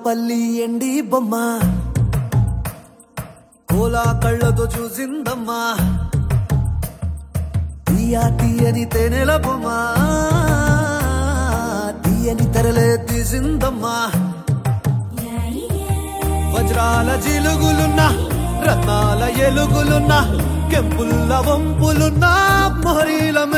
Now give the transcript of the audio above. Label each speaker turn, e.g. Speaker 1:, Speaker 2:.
Speaker 1: పల్లి ఎండి బొమ్మ కోలా కళ్ళతో చూసిందమ్మా తీయా తీయని తేనెల బొమ్మ తీయని తెరలే తీసిందమ్మా వజ్రాల జిలుగులున్నా రత్నాల ఎలుగులున్నా కెంపుల్ల వంపులున్నా మొహరీల